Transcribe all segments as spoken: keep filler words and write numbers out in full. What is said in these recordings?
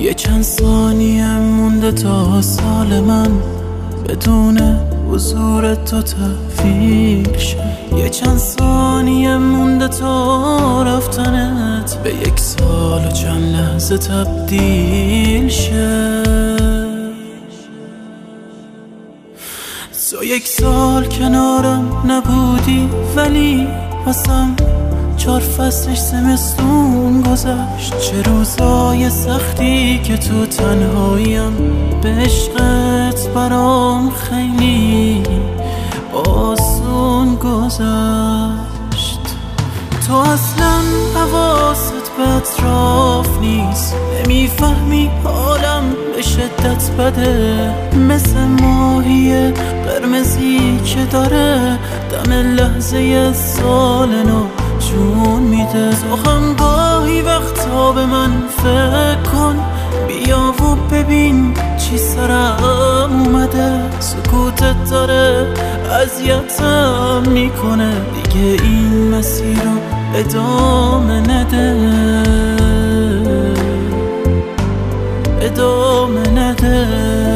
یه چند ثانیه مونده تا سال من بدون حضور تو تحویل شه. یه چند ثانیه مونده تا رفتنت به یک سال و چند لحظه تبدیل شه. تو یک سال کنارم نبودی ولی واسم چار فصلش زمستون گذشت. چه روزای سختی که تو تنهاییم به عشقت برام خیلی آسون گذشت. تو اصلا حواست به اطراف نیست، نمیفهمی حالم به شدت بده، مثل ماهی قرمزی که داره دم لحظه سال نو جون میده. تو هم گاهی وقتا به من فکر کن، بیا و ببین چی سرم اومده. سکوتت داره اذیتم میکنه، دیگه این مسیر رو ادامه نده، ادامه نده.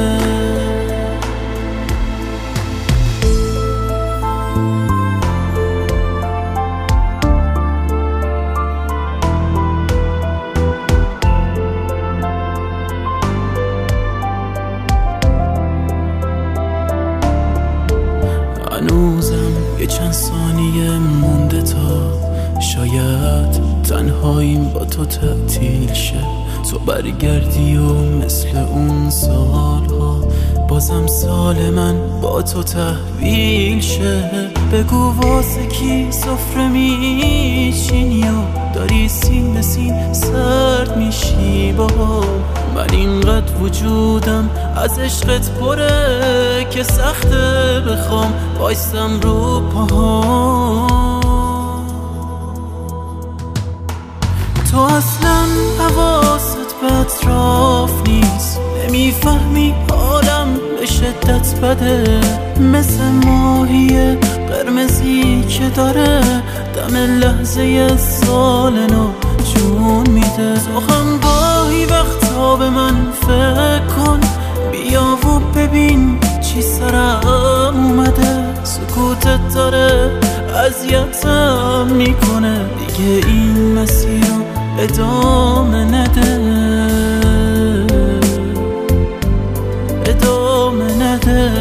هنوزم یه چند ثانیه مونده تا شاید تنهاییم با تو تعطیل شه. تو برگردی و مثل اون سالها بازم سال من با تو تحویل شه. بگو واسه کی سفره میچینی و داری سین به سین سرد میشی با من. اینقدر وجودم از عشقت پره که سخته بخوام وایستم رو پاها. تو اصلا حواست به اطراف نیست، نمیفهمی حالم به شدت بده، مثل ماهی قرمزی که داره دم لحظه سال نو جون میده. تو هم گاهی وقتا به من فکر کن، بیا و ببین چی سرم اومده. سکوتت داره اذیتم میکنه، دیگه این مسیر رو ادامه نده، ادامه نده.